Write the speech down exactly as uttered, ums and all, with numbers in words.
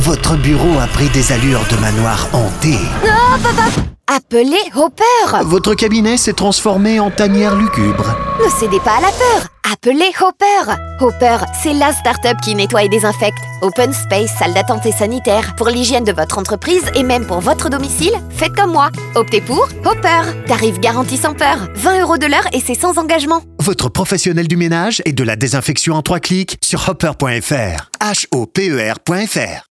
Votre bureau a pris des allures de manoir hanté. Non, papa! Appelez Hopper! Votre cabinet s'est transformé en tanière lugubre. Ne cédez pas à la peur! Appelez Hopper! Hopper, c'est la start-up qui nettoie et désinfecte. Open space, salle d'attente et sanitaire. Pour l'hygiène de votre entreprise et même pour votre domicile, faites comme moi. Optez pour Hopper. Tarif garanti sans peur. vingt euros de l'heure et c'est sans engagement. Votre professionnel du ménage et de la désinfection en trois clics sur hopper point f r. H O P E R point F R.